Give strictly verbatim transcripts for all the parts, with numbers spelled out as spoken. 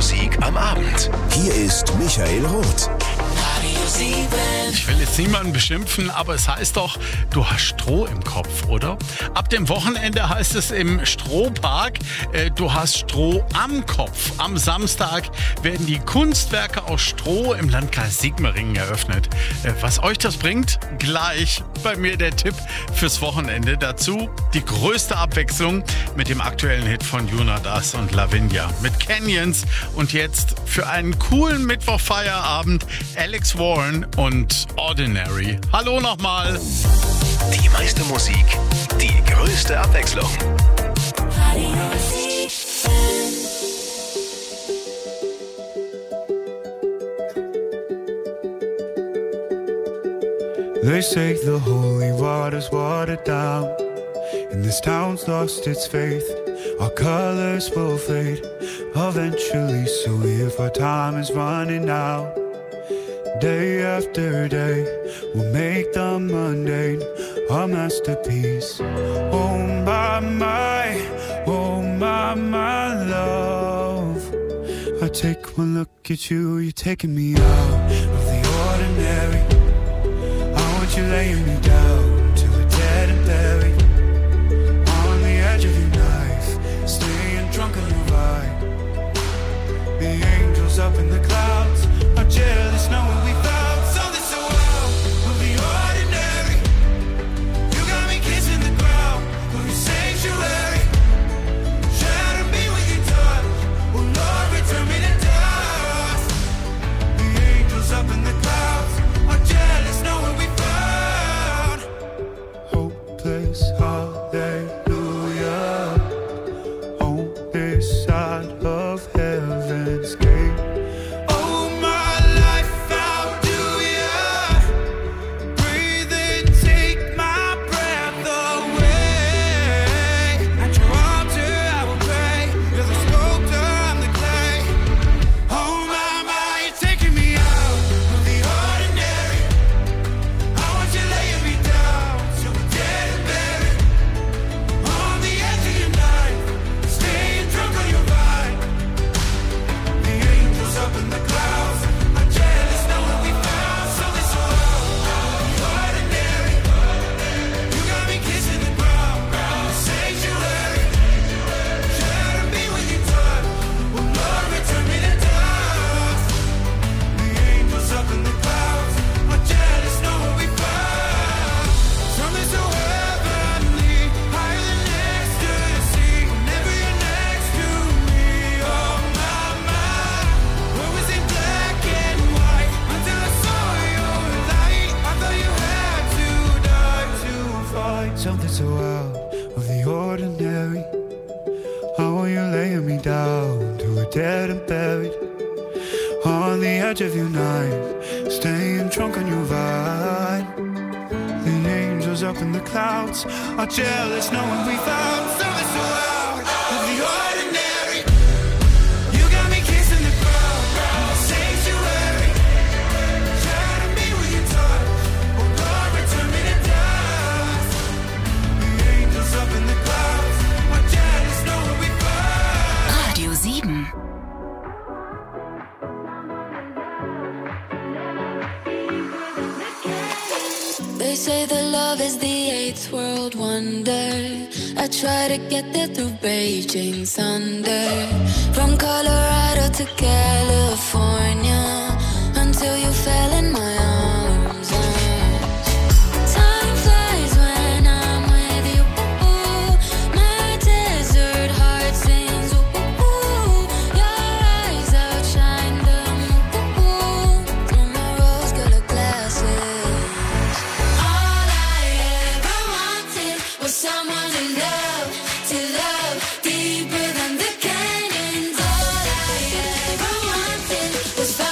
Musik am Abend. Hier ist Michael Roth. Ich will jetzt niemanden beschimpfen, aber es heißt doch, du hast Stroh im Kopf, oder? Ab dem Wochenende heißt es im Strohpark, äh, du hast Stroh am Kopf. Am Samstag werden die Kunstwerke aus Stroh im Landkreis Sigmaringen eröffnet. Äh, was euch das bringt? Gleich bei mir der Tipp fürs Wochenende. Dazu die größte Abwechslung mit dem aktuellen Hit von Jonas und Lavinia mit Canyons. Und jetzt für einen coolen Mittwochfeierabend Alex Warren und Ordinary. Hallo nochmal. Die meiste Musik, die größte Abwechslung. They say the holy water's watered down, and this town's lost its faith. Our colors will fade eventually, so if our time is running out, day after day, we'll make the mundane a masterpiece. Oh my, my, oh my, my love. I take one look at you, you're taking me out of the ordinary. I want you laying me down to a dead and buried on the edge of your knife, staying drunk on your ride. The angels up in the clouds are jealous knowing we found something so out of the ordinary. You got me kissing the ground of your sanctuary. Shatter me with your touch, oh Lord, return me to dust. The angels up in the clouds are jealous knowing we found hopeless hallelujah on this side of heaven's gate. Oh my life, how do ya breathe and take my breath away? At your altar I will pray. You're the sculptor, I'm the clay. Oh my, my, you're taking me out of the ordinary. I want you laying me down till we're dead and buried on the edge of your knife, staying drunk on your vine. The angels up in the clouds are jealous knowing we found something so out of the ordinary. You got me kissing the ground in the sanctuary. Shatter me with your touch, oh Lord, return me to dust. The angels up in the clouds are jealous knowing we found something so heavenly, higher than ecstasy. Whenever you're next to me, oh my, my. Where was it black and white until I saw your light? I thought you had to die to find something so out of the ordinary. How are you laying me down to a dead and buried on the edge of your knife, staying drunk on your vine? The angels up in the clouds are jealous knowing we found something so out of the ordinary. You got me kissing the ground in the sanctuary. Shatter me with your touch, oh Lord, return me to dust. The angels up in the clouds are jealous knowing we found. Radio sieben. They say that love is the eighth world wonder. I try to get there through raging thunder. From Colorado to California, until you fell in my arms. Time flies when I'm with you. My desert heart sings. Your eyes outshine the moon through my rose-colored glasses. All I ever wanted was someone to love, to love deeper than the canyons. All I ever wanted was fire.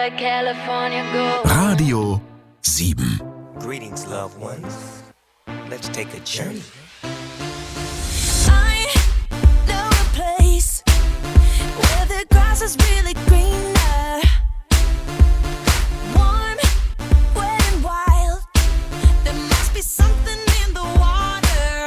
like California gold. Radio sieben. Greetings, loved ones. Let's take a journey. I know a place where the grass is really greener. Warm, wet and wild. There must be something in the water.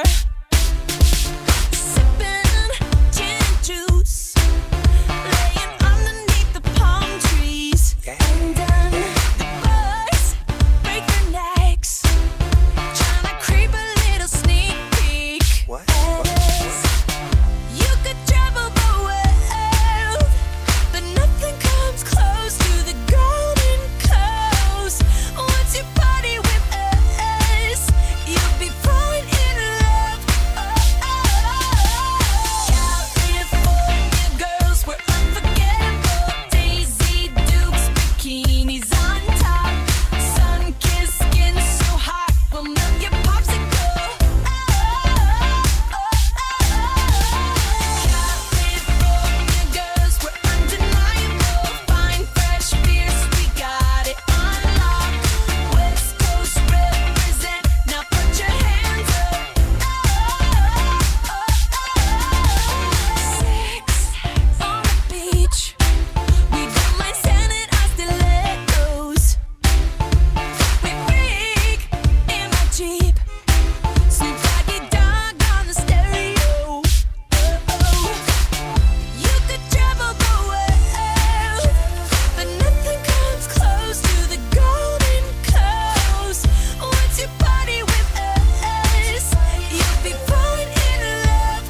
Sipping gin and juice, laying underneath the palm trees. And then the birds break their necks, trying to creep a little sneak peek. What? As you could travel the world, but nothing comes close to the Golden Coast. Once you party with us, you'll be falling in love. Oh, oh. California girls, we're unforgettable. Daisy Dukes, bikinis on top. Sun-kissed skin so hot, we'll melt your popsicle. Oh, oh, oh. California girls, we're undeniable. Fine, fresh beers, we got it on lock. West Coast represent, now put your hands up. Sex on the beach, we don't mind sending our stilettos. We freak in my Jeep, Snoop Doggy Dogg on the stereo. Oh, you could travel the world, but nothing comes close to the Golden Coast. Once you party with us, you'll be falling in love.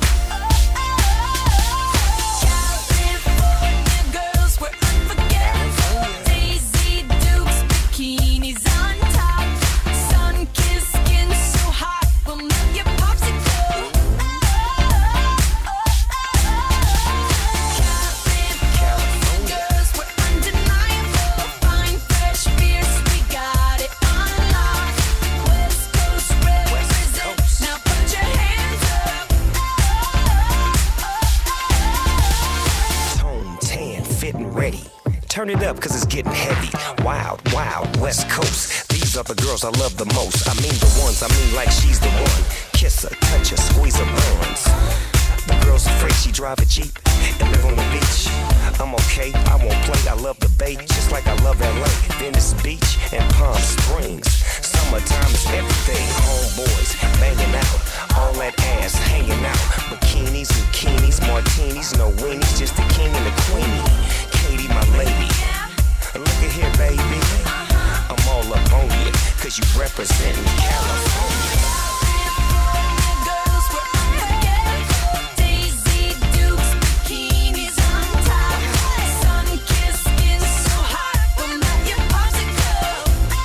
California girls, we're unforgettable. Daisy Dukes, bikinis on top. Sun-kissed skin so hot, we'll melt your popsicle. California girls, we're undeniable. Fine, fresh beers, we got it on lock. West Coast represent, now put your hands up. Tone tan, fit and ready. Turn it up, cause it's getting heavy. Wild, wild, West Coast. These are the girls I love the most. I mean the ones, I mean like she's the one. Kiss her, touch her, squeeze her bones. The girl's afraid she drive a Jeep and live on the beach. I'm okay, I won't play, I love the bay, just like I love L A, Venice Beach, and Palm Springs. Summertime is everything, homeboys banging out, all that ass hanging out. Bikinis, bikinis, martinis, no weenies, just the king and the queenie. Katie, my lady, look at here, baby, I'm all up on you, cause you representing California. Girls, we're unforgettable. Daisy Dukes, bikinis on top. Sun-kissed skin so hot, we'll melt your popsicle.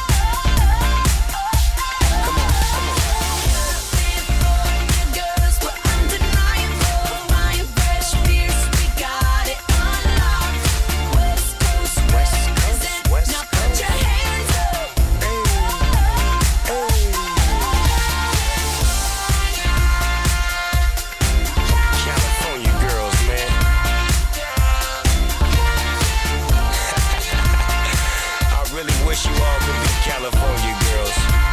California girls, we're undeniable. Fine, fresh beers, we got it on lock. West Coast represent, West now put your hands up. California girls, man. I really wish you all could be California girls.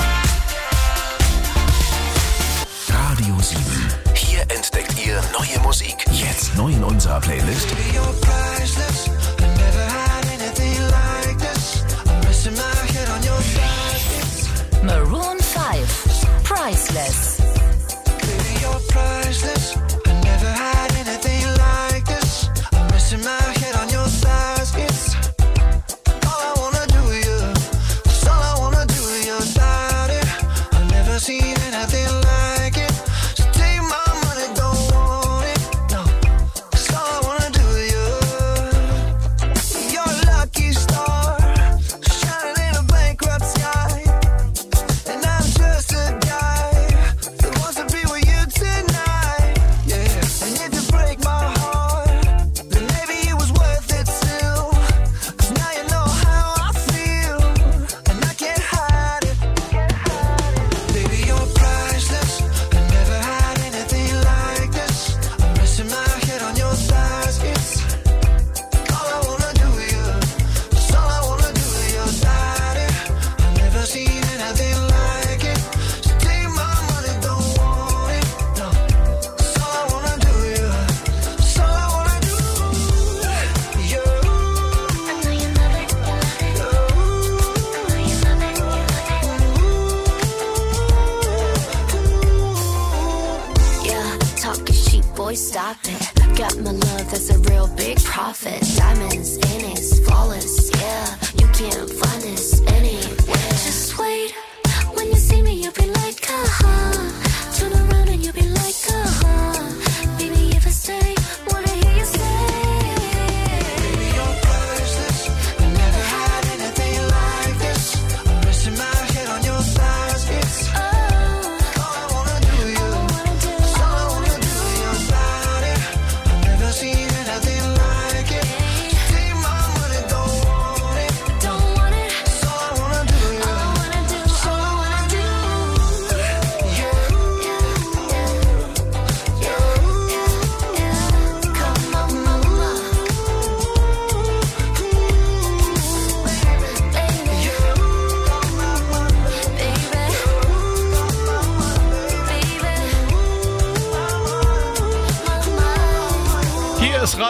Radio sieben. Hier entdeckt ihr neue Musik. Jetzt neu in unserer Playlist. You're priceless. I never had anything like this. I'm resting my head on your thighs. Maroon five, Priceless. Baby, you're priceless. I never had anything like this. I'm resting my head on your thighs. It's all I wanna do with you. It's all I wanna do with your body. I've never seen anything like it. So take my money, don't want it. No, it's all I wanna do with you. You're a lucky star, shining in a bankrupt sky. And I'm just a guy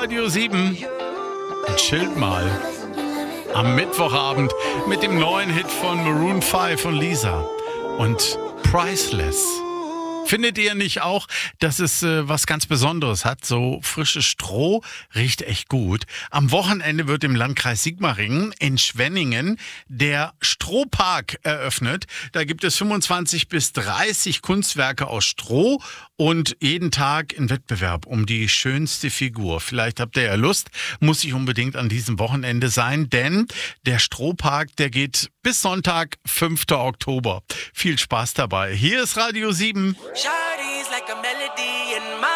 Radio sieben. Und chillt mal am Mittwochabend mit dem neuen Hit von Maroon fünf und Lisa und Priceless. Findet ihr nicht auch, dass es äh, was ganz Besonderes hat? So frisches Stroh riecht echt gut. Am Wochenende wird im Landkreis Sigmaringen in Schwenningen der Strohpark eröffnet. Da gibt es fünfundzwanzig bis dreißig Kunstwerke aus Stroh und jeden Tag ein Wettbewerb um die schönste Figur. Vielleicht habt ihr ja Lust, muss ich unbedingt an diesem Wochenende sein, denn der Strohpark, der geht bis Sonntag, fünften Oktober. Viel Spaß dabei. Hier ist Radio sieben. Shawty's like a melody in my